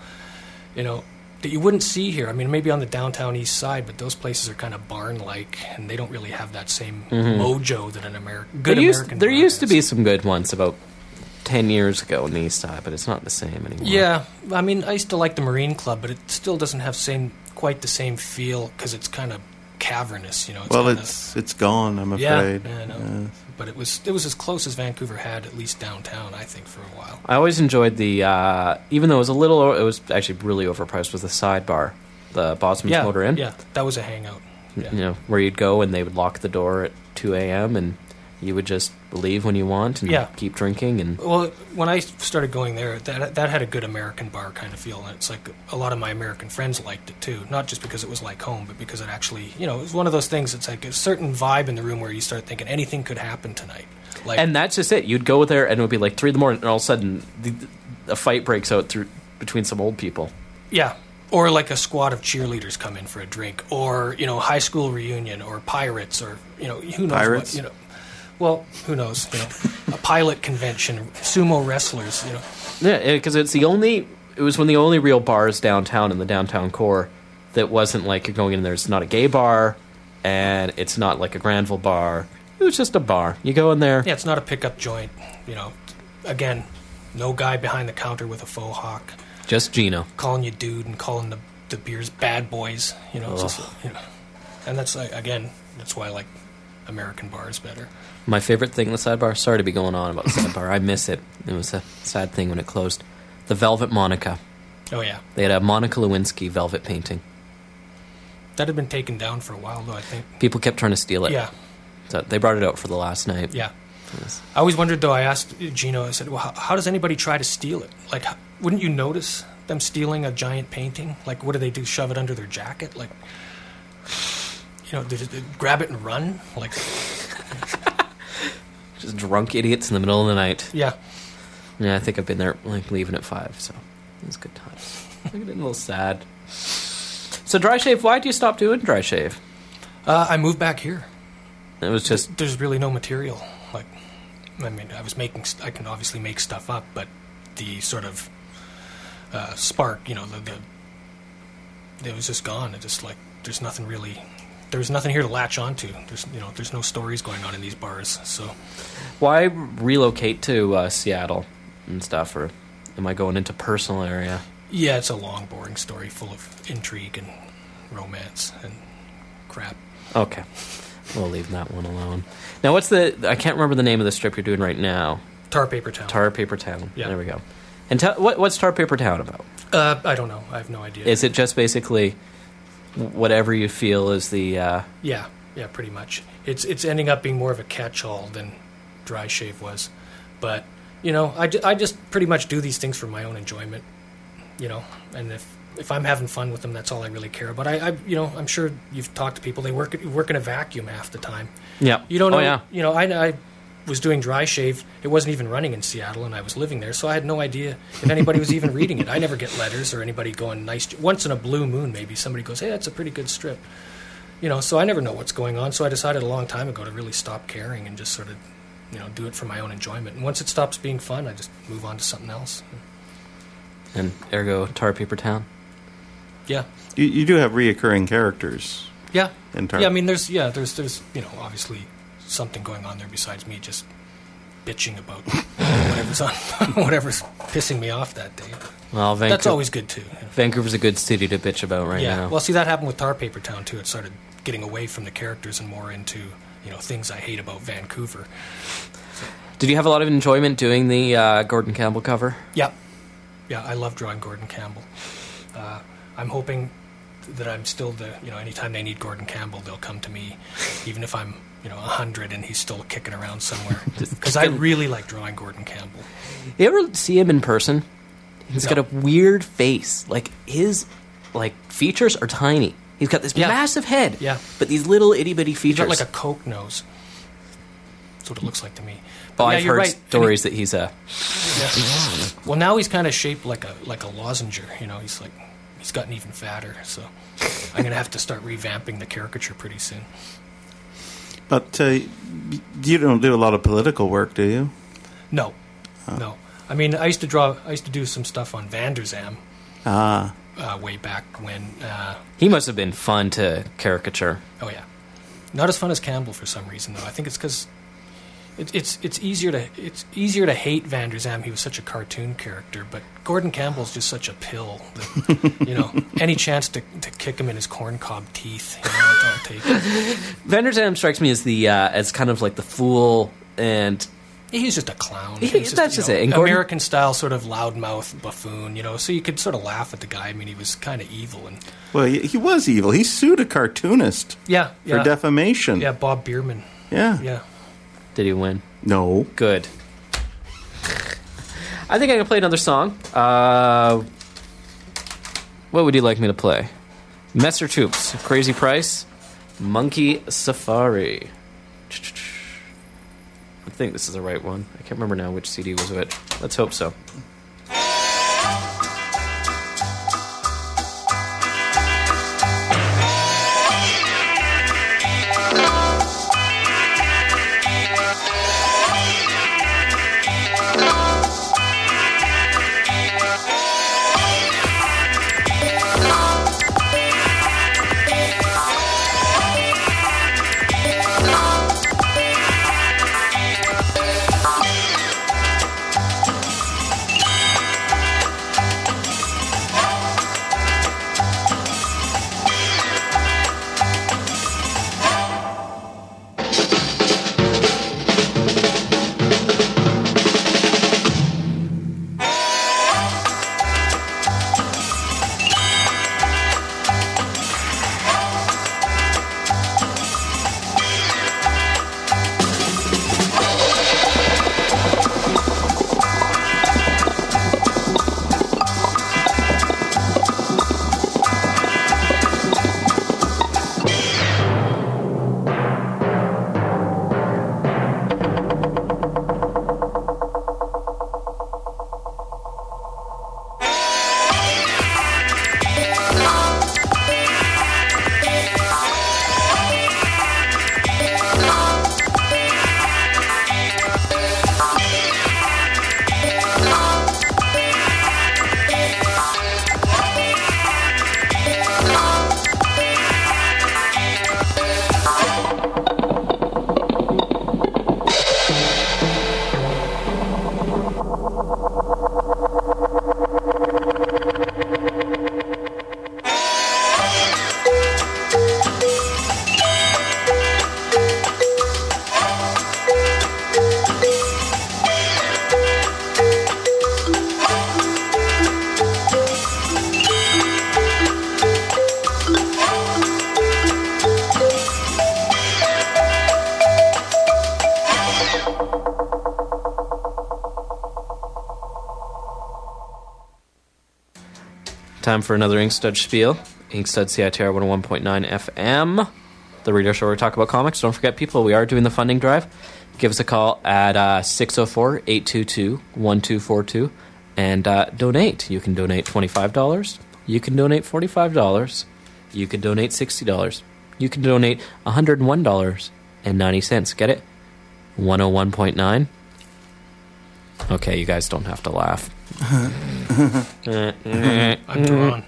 that you wouldn't see here. I mean, maybe on the downtown east side, but those places are kind of barn-like, and they don't really have that same mojo that an American There used to be some good ones about 10 years ago in the east side, but it's not the same anymore. Yeah, I mean, I used to like the Marine Club, but it still doesn't have quite the same feel because it's kind of cavernous, It's gone, I'm afraid. Yeah, I know. But it was as close as Vancouver had, at least downtown, I think, for a while. I always enjoyed the, even though it was actually really overpriced, was the Sidebar, the Bosman's Motor Inn. Yeah, that was a hangout. Yeah. Where you'd go and they would lock the door at 2 a.m. and you would just leave when you want and keep drinking. And well, when I started going there, that had a good American bar kind of feel. And it's like a lot of my American friends liked it too. Not just because it was like home, but because it actually, it was one of those things. It's like a certain vibe in the room where you start thinking anything could happen tonight. And that's just it. You'd go there and it would be like 3 a.m. and all of a sudden a fight breaks out between some old people. Yeah. Or like a squad of cheerleaders come in for a drink, or high school reunion, or pirates, or who knows Pirates? what. Well, who knows? A pilot convention, sumo wrestlers. Yeah, because it was one of the only real bars downtown in the downtown core that wasn't like you're going in there. It's not a gay bar, and it's not like a Granville bar. It was just a bar. You go in there. Yeah, it's not a pickup joint. Again, no guy behind the counter with a faux hawk. Just Gino calling you dude and calling the beers bad boys. And that's that's why I like American bars better. My favorite thing in the Sidebar, sorry to be going on about the Sidebar, I miss it. It was a sad thing when it closed. The Velvet Monica. Oh, yeah. They had a Monica Lewinsky velvet painting. That had been taken down for a while, though, I think. People kept trying to steal it. Yeah. So they brought it out for the last night. Yeah. I always wondered, though, I asked Gino, I said, well, how does anybody try to steal it? Like, wouldn't you notice them stealing a giant painting? Like, what do they do, shove it under their jacket? Like, they grab it and run? Like... Just drunk idiots in the middle of the night. Yeah. Yeah, I think I've been there, leaving at 5, so it was good times. I'm getting a little sad. So Dry Shave, why did you stop doing Dry Shave? I moved back here. It was just... There's really no material. Like, I mean, I can obviously make stuff up, but the sort of spark, it was just gone. It just, there's nothing really... There's nothing here to latch onto. There's no stories going on in these bars. So, why relocate to Seattle and stuff? Or am I going into personal area? Yeah, it's a long, boring story full of intrigue and romance and crap. Okay, we'll leave that one alone. Now, I can't remember the name of the strip you're doing right now. Tar Paper Town. Tar Paper Town. Yeah. There we go. And what's Tar Paper Town about? I don't know. I have no idea. Is it just basically whatever you feel is the... Yeah, pretty much. It's ending up being more of a catch-all than Dry Shave was. But, I just pretty much do these things for my own enjoyment, and if I'm having fun with them, that's all I really care about. I'm sure you've talked to people. They work in a vacuum half the time. Yeah. You don't know. Oh, yeah. You know, I was doing Dry Shave. It wasn't even running in Seattle, and I was living there, so I had no idea if anybody was even reading it. I never get letters or anybody going nice. Once in a blue moon, maybe somebody goes, "Hey, that's a pretty good strip." You know, so I never know what's going on. So I decided a long time ago to really stop caring and just sort of, do it for my own enjoyment. And once it stops being fun, I just move on to something else. And ergo, Tar Paper Town. Yeah. You do have reoccurring characters. Yeah. In Tar. Yeah, I mean, there's obviously something going on there besides me just bitching about whatever's pissing me off that day. Well, that's always good too. Vancouver's a good city to bitch about now. Yeah. Well, see, that happened with Tar Paper Town too. It started getting away from the characters and more into things I hate about Vancouver. Did you have a lot of enjoyment doing the Gordon Campbell cover? Yeah. Yeah, I love drawing Gordon Campbell. I'm hoping that I'm still anytime they need Gordon Campbell, they'll come to me, even if I'm 100 and he's still kicking around somewhere. Because I really like drawing Gordon Campbell. You ever see him in person? He's got a weird face. Like, his features are tiny. He's got this massive head, but these little itty-bitty features. He's got like a Coke nose. That's what it looks like to me. But I've heard stories that he's a... Yeah. Well, now he's kind of shaped like a lozenger. He's gotten even fatter, so I'm going to have to start revamping the caricature pretty soon. But you don't do a lot of political work, do you? No. No. I mean, I used to do some stuff on Vanderzam. Way back when. He must have been fun to caricature. Oh yeah, not as fun as Campbell for some reason though. I think it's because it's easier to hate Vanderzam. He was such a cartoon character, but Gordon Campbell's just such a pill that any chance to kick him in his corncob teeth, I'll take it. Vanderzam strikes me as as kind of like the fool and. He's just a clown. That's just it. American-style sort of loudmouth buffoon, so you could sort of laugh at the guy. I mean, he was kind of evil. Well, he was evil. He sued a cartoonist for defamation. Yeah, Bob Bierman. Yeah. Yeah. Did he win? No. Good. I think I can play another song. What would you like me to play? Messer Toops, Crazy Price, Monkey Safari. I think this is the right one. I can't remember now which CD was it. Let's hope so. Time for another Inkstud spiel. Inkstud CITR 101.9 FM. The radio show where we talk about comics. Don't forget, people, we are doing the funding drive. Give us a call at 604-822-1242 and donate. You can donate $25. You can donate $45. You can donate $60. You can donate $101.90. Get it? 101.9. Okay, you guys don't have to laugh. I'm drawn.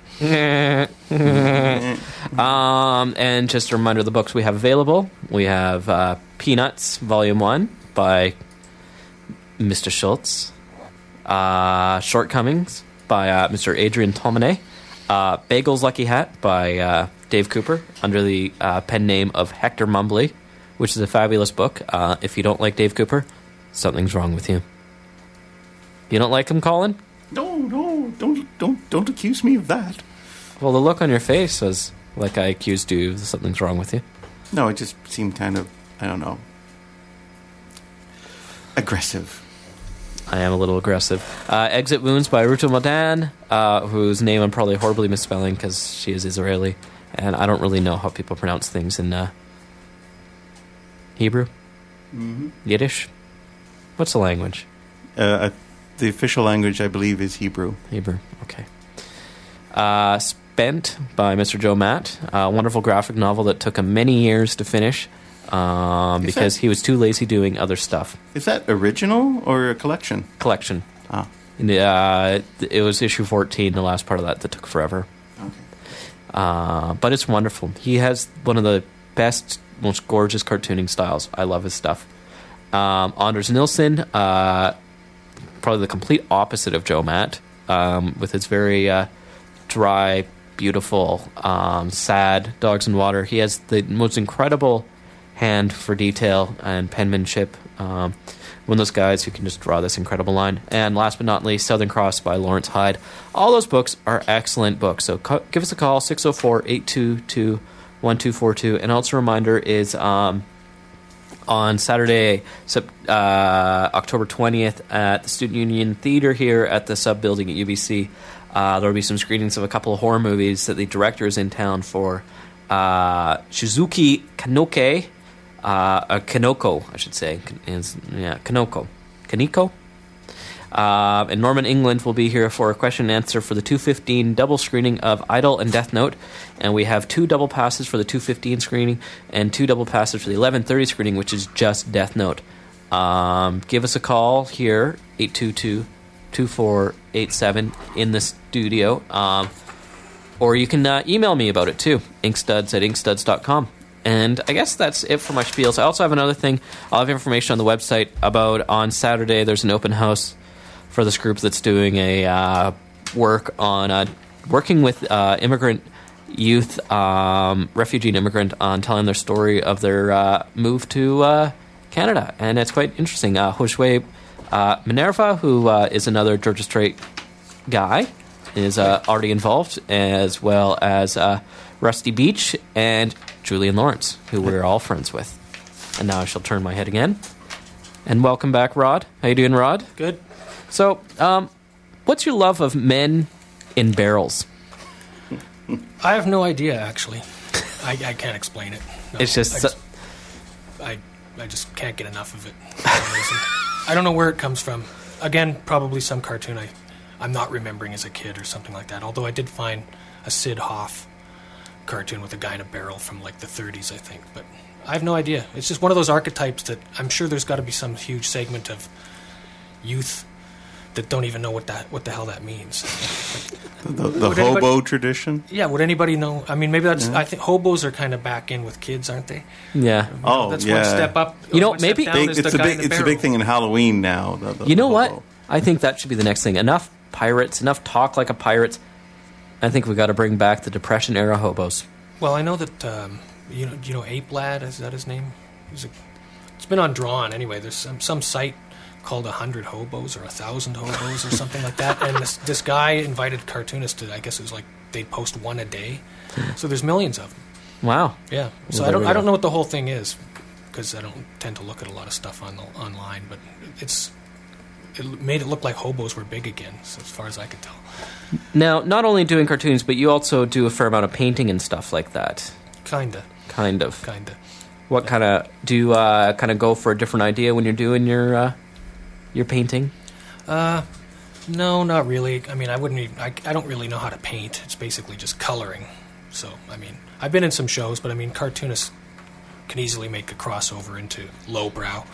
And just a reminder of the books we have available. We have Peanuts, Volume 1 by Mr. Schultz. Shortcomings by Mr. Adrian Tomine. Bagel's Lucky Hat by Dave Cooper under the pen name of Hector Mumbly, which is a fabulous book. If you don't like Dave Cooper, something's wrong with you. You don't like him, Colin? No, don't accuse me of that. Well, the look on your face was like I accused you of something's wrong with you. No, it just seemed kind of, I don't know, aggressive. I am a little aggressive. Exit Wounds by Ruta Modan, whose name I'm probably horribly misspelling because she is Israeli, and I don't really know how people pronounce things in Hebrew? Mm-hmm. Yiddish? What's the language? The official language, I believe, is Hebrew. Hebrew, okay. Spent by Mr. Joe Matt, a wonderful graphic novel that took him many years to finish because he was too lazy doing other stuff. Is that original or a collection? Collection. Ah. It was issue 14, the last part of that took forever. Okay. But it's wonderful. He has one of the best, most gorgeous cartooning styles. I love his stuff. Anders Nilsson, probably the complete opposite of Joe Matt, with his very dry, beautiful, sad Dogs in Water. He has the most incredible hand for detail and penmanship. One of those guys who can just draw this incredible line. And last but not least, Southern Cross by Lawrence Hyde. All those books are excellent books. So give us a call, 604-822-1242. And also a reminder is on Saturday, October 20th, at the Student Union Theater here at the Sub Building at UBC, there will be some screenings of a couple of horror movies that the director is in town for. Shizuki Kanoko, Kanoko, I should say. Kanoko. And Norman England will be here for a question and answer for the 2:15 double screening of Idol and Death Note. And we have 2 double passes for the 2:15 screening and 2 double passes for the 11:30 screening, which is just Death Note. Give us a call here, 822-2487 in the studio. Or you can email me about it too, inkstuds@inkstuds.com. And I guess that's it for my spiels. I also have another thing. I'll have information on the website about on Saturday there's an open house for this group that's doing a work on working with immigrant youth, refugee and immigrant, on telling their story of their move to Canada. And it's quite interesting. Josue Minerva, who is another Georgia Strait guy, is already involved, as well as Rusty Beach and Julian Lawrence, who we're all friends with. And now I shall turn my head again. And welcome back, Rod. How you doing, Rod? Good. So, what's your love of men in barrels? I have no idea, actually. I can't explain it. No, it's just... I just can't get enough of it for some reason. I don't know where it comes from. Again, probably some cartoon I'm not remembering as a kid or something like that. Although I did find a Sid Hoff cartoon with a guy in a barrel from like the 30s, I think. But I have no idea. It's just one of those archetypes that I'm sure there's got to be some huge segment of youth that don't even know what the hell that means. The hobo tradition? Yeah, would anybody know? I mean, maybe that's... Yeah. I think hobos are kind of back in with kids, aren't they? Yeah. That's one step up. Maybe... It's a big thing in Halloween now. You know what? I think that should be the next thing. Enough pirates, enough talk like a pirate. I think we've got to bring back the Depression-era hobos. Well, I know that... you know Ape Lad? Is that his name? It's been on Drawn, anyway. There's some site called 100 Hobos or 1,000 Hobos or something like that. And this guy invited cartoonists to, I guess it was like they'd post one a day. So there's millions of them. Wow. Yeah. So I don't know what the whole thing is, because I don't tend to look at a lot of stuff online, but it's it made it look like hobos were big again, so as far as I could tell. Now, not only doing cartoons, but you also do a fair amount of painting and stuff like that. Kinda. What kind of do you kind of go for a different idea when you're doing your painting? No, not really. I mean, I wouldn't even, I don't really know how to paint. It's basically just coloring. So, I mean, I've been in some shows, but I mean, cartoonists can easily make a crossover into lowbrow.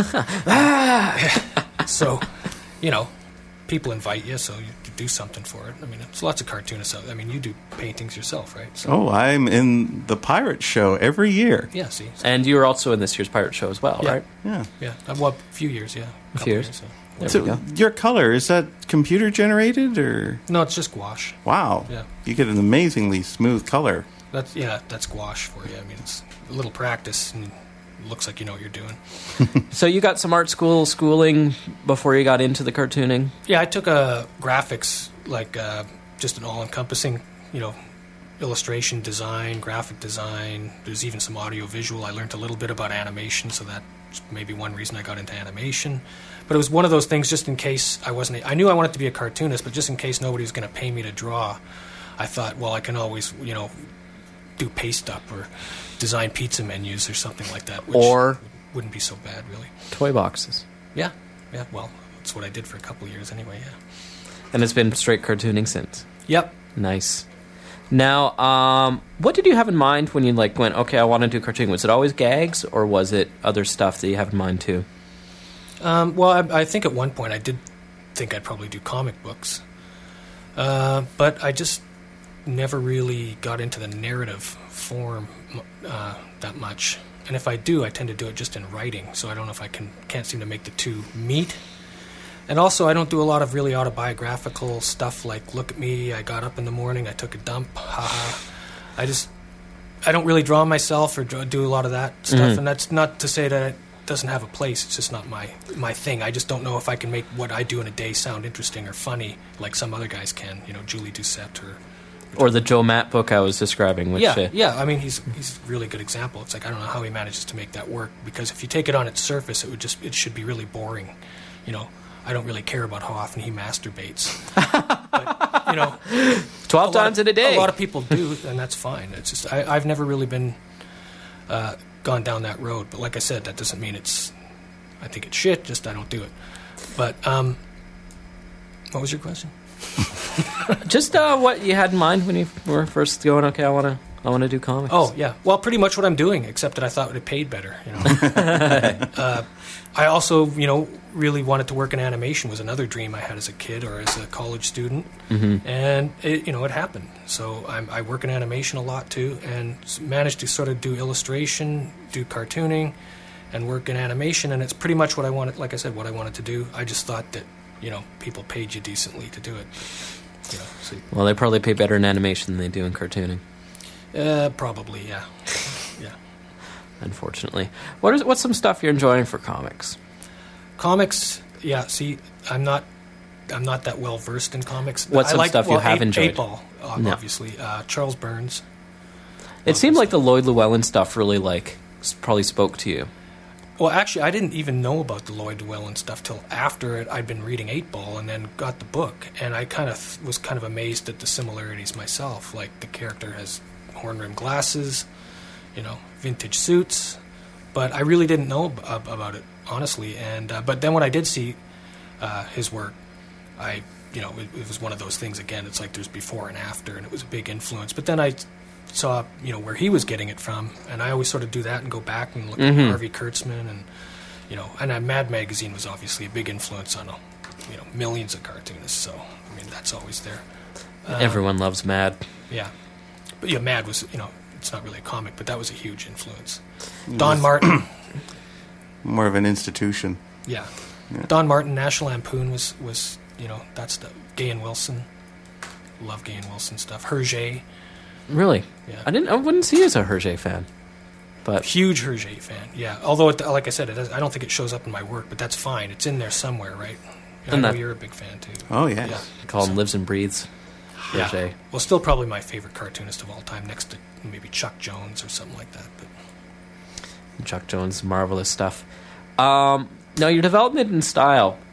So, you know, people invite you, so you do something for it. I mean, there's lots of cartoonists out there. I mean, you do paintings yourself, right? So, oh, I'm in the Pirate Show every year. Yeah, see. And you were also in this year's Pirate Show as well, right? Yeah. Yeah, well, a few years, yeah. A few years. So your color, is that computer generated or? No, it's just gouache. Wow. Yeah. You get an amazingly smooth color. That's gouache for you. I mean, it's a little practice and it looks like you know what you're doing. So you got some art schooling before you got into the cartooning? Yeah, I took a graphics, like just an all-encompassing, you know, illustration design, graphic design. There's even some audio-visual. I learned a little bit about animation, so that's maybe one reason I got into animation. But it was one of those things just in case I knew I wanted to be a cartoonist, but just in case nobody was going to pay me to draw, I thought, well, I can always, you know, do paste up or design pizza menus or something like that, which wouldn't be so bad, really. Toy boxes. Yeah, well, that's what I did for a couple of years anyway, yeah. And it's been straight cartooning since? Yep. Nice. Now, what did you have in mind when you went, okay, I want to do cartooning? Was it always gags, or was it other stuff that you have in mind too? Well, I think at one point I did think I'd probably do comic books, but I just never really got into the narrative form that much. And if I do, I tend to do it just in writing, so I don't know if can't seem to make the two meet. And also, I don't do a lot of really autobiographical stuff like, look at me, I got up in the morning, I took a dump, haha. I don't really draw myself or do a lot of that stuff, Mm-hmm. and that's not to say that it doesn't have a place, it's just not my thing. I just don't know if I can make what I do in a day sound interesting or funny like some other guys can, you know, Julie Doucette or the Joe Matt book I was describing. Which, yeah. I mean, he's a really good example. It's like, I don't know how he manages to make that work, because if you take it on its surface, it should be really boring, you know. I don't really care about how often he masturbates. But, you know, 12 times in a day. A lot of people do, and that's fine. It's just I've never really been gone down that road. But like I said, that doesn't mean I think it's shit. Just I don't do it. But what was your question? Just what you had in mind when you were first going, okay, I want to do comics. Oh yeah, well, pretty much what I'm doing, except that I thought it paid better. You know. I also, you know, really wanted to work in animation. Was another dream I had as a kid or as a college student, and it happened. So I work in animation a lot too, and managed to sort of do illustration, do cartooning, and work in animation. And it's pretty much what I wanted. Like I said, what I wanted to do. I just thought that, you know, people paid you decently to do it. You know, so. Well, they probably pay better in animation than they do in cartooning. Probably, yeah. Yeah. Unfortunately. What's some stuff you're enjoying for comics? Comics, yeah, see, I'm not that well versed in comics. What's some stuff you have enjoyed? 8-Ball, obviously. Charles Burns. It seemed like the Lloyd Llewellyn stuff really probably spoke to you. Well, actually, I didn't even know about the Lloyd Llewellyn stuff till after I'd been reading 8-Ball and then got the book, and I was kind of amazed at the similarities myself. Like, the character has horn-rimmed glasses, you know, vintage suits, but I really didn't know about it, honestly. And but then when I did see his work, it was one of those things again. It's like there's before and after, and it was a big influence. But then I saw, you know, where he was getting it from, and I always sort of do that and go back and look at Harvey Kurtzman, and you know, and Mad Magazine was obviously a big influence on millions of cartoonists. So I mean, that's always there. Everyone loves Mad. Yeah, but yeah, Mad was, you know, it's not really a comic, but that was a huge influence. Don Martin, more of an institution. Yeah. Don Martin, National Lampoon was you know, that stuff. Gay and Wilson, love Gay and Wilson stuff. Hergé. Really? Yeah. I wouldn't see you as a Hergé fan, but huge Hergé fan. Yeah. Although, like I said, I don't think it shows up in my work, but that's fine. It's in there somewhere, right? And I know you're a big fan too. Oh yeah. Call him lives and breathes. Hergé. Yeah. Well, still probably my favorite cartoonist of all time, next to maybe Chuck Jones or something like that. But Chuck Jones, marvelous stuff. Now, your development in style,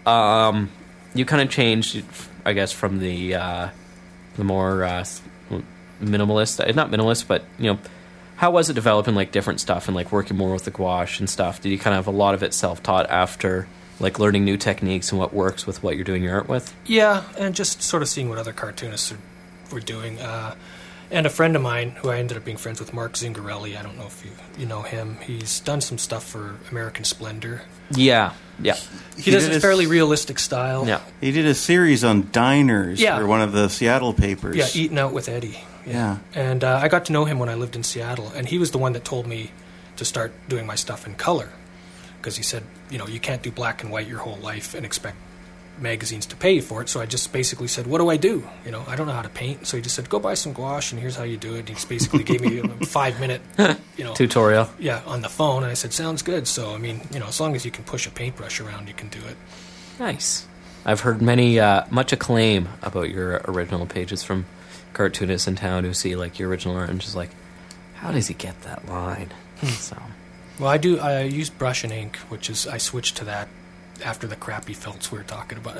you kind of changed, I guess, from the more minimalist, not minimalist, but, how was it developing, like, different stuff and, like, working more with the gouache and stuff? Did you kind of have a lot of it self-taught after, like, learning new techniques and what works with what you're doing your art with? Yeah, and just sort of seeing what other cartoonists were doing. And a friend of mine, who I ended up being friends with, Mark Zingarelli, I don't know if you know him. He's done some stuff for American Splendor. Yeah. He does a fairly realistic style. Yeah. He did a series on diners Yeah. for one of the Seattle papers. Yeah, Eating Out with Eddie. Yeah. And I got to know him when I lived in Seattle, and he was the one that told me to start doing my stuff in color. Because he said, you can't do black and white your whole life and expect magazines to pay you for it. So I just basically said, what do? I don't know how to paint. So he just said, go buy some gouache and here's how you do it. And he just basically gave me a 5-minute tutorial. Yeah, on the phone. And I said, sounds good. So, as long as you can push a paintbrush around, you can do it. Nice. I've heard much acclaim about your original pages from cartoonists in town who see, like, your original art and just like, how does he get that line? So, well, I use brush and ink, which is, I switched to that after the crappy felts we were talking about.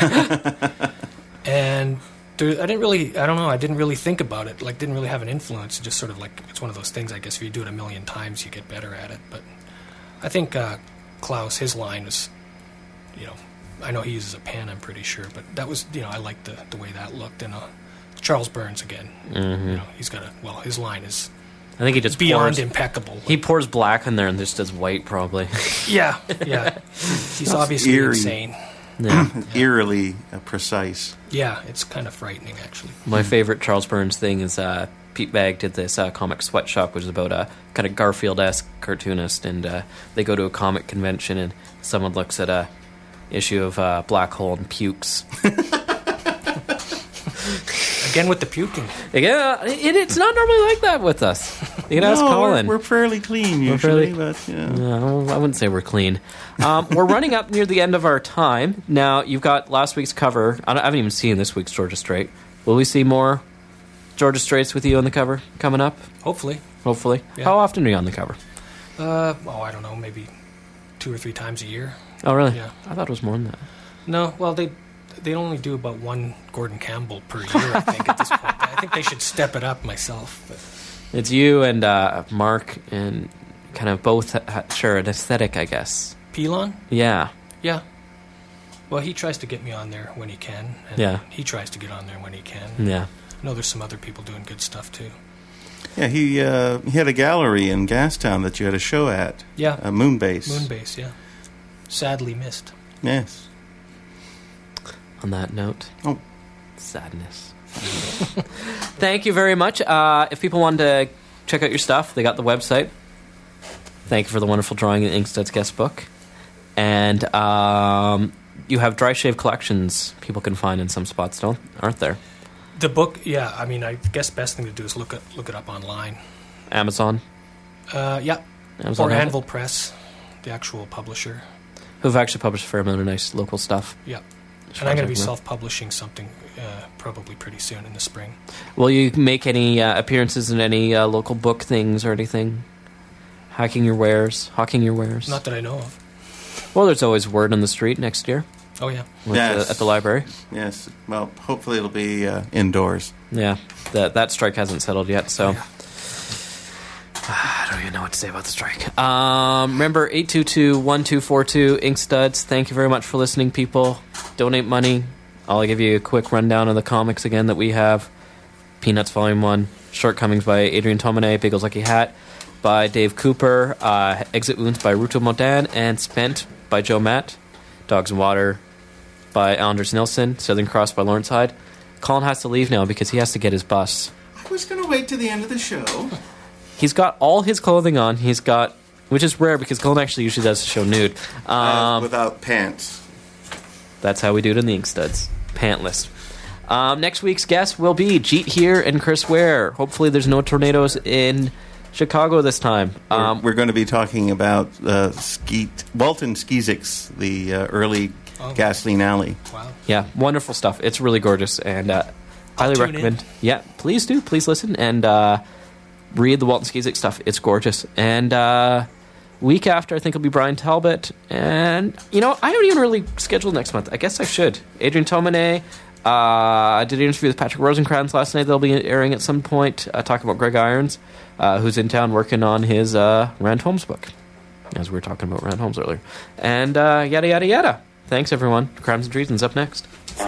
And I didn't really think about it, like, didn't really have an influence. Just sort of like, it's one of those things, I guess, if you do it a million times, you get better at it. But I think Klaus, his line was, I know he uses a pen, I'm pretty sure, but that was, I liked the way that looked. And Charles Burns, again, he's got his line is, I think he just beyond impeccable. He pours black in there and just does white, probably. Yeah. He's obviously insane. Yeah. Eerily precise. Yeah, it's kind of frightening, actually. My favorite Charles Burns thing is Pete Bagg did this comic Sweatshop, which is about a kind of Garfield-esque cartoonist, and they go to a comic convention, and someone looks at a issue of Black Hole and pukes. Again with the puking. Yeah, it's not normally like that with us. You can ask Colin. We're fairly clean usually, but no, I wouldn't say we're clean. We're running up near the end of our time. Now, you've got last week's cover. I haven't even seen this week's Georgia Strait. Will we see more Georgia Straits with you on the cover coming up? Hopefully. Yeah. How often are you on the cover? I don't know, maybe 2 or 3 times a year. Oh, really? Yeah. I thought it was more than that. No, well, they only do about 1 Gordon Campbell per year, I think, at this point. I think they should step it up myself. But. It's you and Mark, and kind of both share an aesthetic, I guess. Pelon? Yeah. Yeah. Well, he tries to get me on there when he can. And yeah. He tries to get on there when he can. Yeah. I know there's some other people doing good stuff, too. Yeah, he had a gallery in Gastown that you had a show at. Yeah. Moonbase. Moonbase, yeah. Sadly missed. Yes. On that note. Oh. Sadness. Thank you very much. If people wanted to check out your stuff, they got the website. Thank you for the wonderful drawing in Inkstud's guest book. And you have dry shave collections people can find in some spots, aren't there? The book, yeah. I mean, I guess best thing to do is look it up online. Amazon? Yeah. Amazon or Anvil Press, the actual publisher. Who've actually published a fair amount of nice local stuff. Yeah. And I'm going to be self-publishing something probably pretty soon in the spring. Will you make any appearances in any local book things or anything? Hawking your wares? Not that I know of. Well, there's always word on the street next year. Oh, yeah. Yes. At the library? Yes. Well, hopefully it'll be indoors. Yeah. That strike hasn't settled yet, so... Yeah. I don't even know what to say about the strike. Remember, 822-1242, Inkstuds. Thank you very much for listening, people. Donate money. I'll give you a quick rundown of the comics again that we have. Peanuts Volume 1, Shortcomings by Adrian Tomine, Bagel's Lucky Hat by Dave Cooper, Exit Wounds by Ruto Modan, and Spent by Joe Matt, Dogs and Water by Anders Nilsson, Southern Cross by Lawrence Hyde. Colin has to leave now because he has to get his bus. I was going to wait to the end of the show. He's got all his clothing on. He's got, which is rare because Colin actually usually does the show nude. Without pants. That's how we do it in the Inkstuds. Pantless. Next week's guest will be Jeet here and Chris Ware. Hopefully there's no tornadoes in Chicago this time. We're going to be talking about Walton Skeezix, the early Gasoline Alley. Wow. Yeah, wonderful stuff. It's really gorgeous, and highly recommend. In. Yeah, please do. Please listen and read the Walton Skeezix stuff. It's gorgeous. And Week after, I think, will be Brian Talbot. And, I haven't even really scheduled next month. I guess I should. Adrian Tomine. I did an interview with Patrick Rosencrantz last night. They'll be airing at some point, talking about Greg Irons, who's in town working on his Rand Holmes book, as we were talking about Rand Holmes earlier. And yada, yada, yada. Thanks, everyone. Crimes and Treason's up next.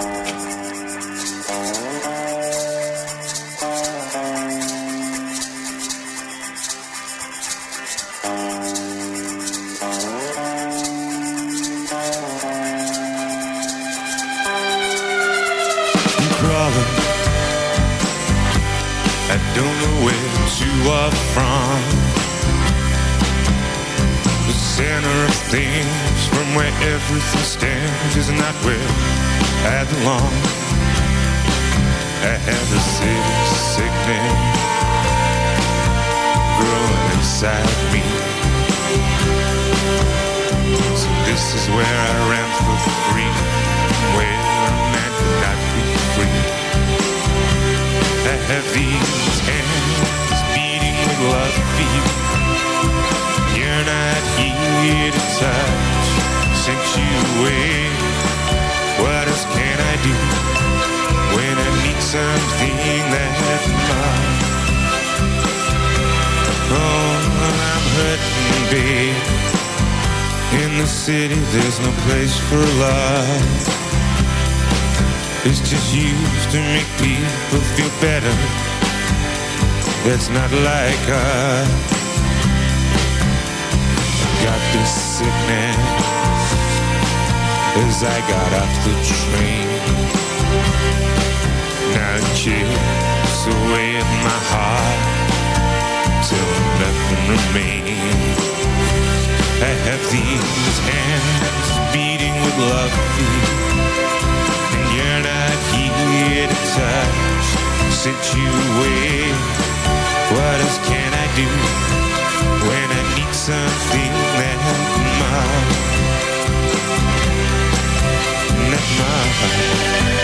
From the center of things, from where everything stands, is not where I belong. I have a city sickness growing inside me. So this is where I ran for freedom, where a man could not be free. I have these hands love for you. You're not here to touch, sent you away. What else can I do when I need something that's mine? Oh, I'm hurting, babe. In the city, there's no place for love. It's just used to make people feel better. That's not like us. Got this sickness as I got off the train. Now it chips away at my heart till nothing remains. I have these hands beating with love for you, and you're not here to touch, sent you away. What else can I do when I need something that's mine? Not mine.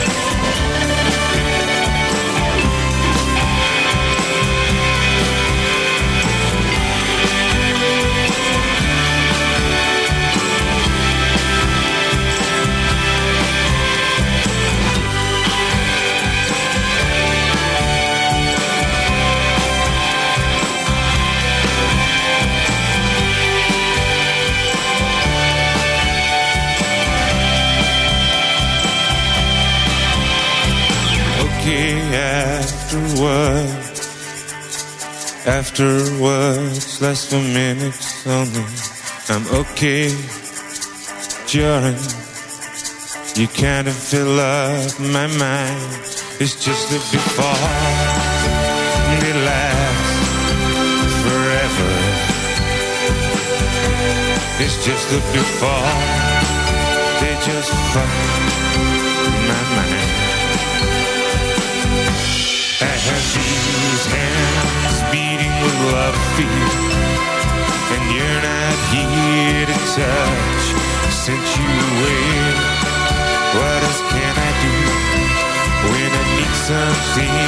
Afterwards, less for minutes only. I'm okay, Jordan. You kind of fill up my mind. It's just that before it lasts forever. It's just that before they just fuck my mind. I have these hands beating with love for you, and you're not here to touch, sent you away. What else can I do when I need something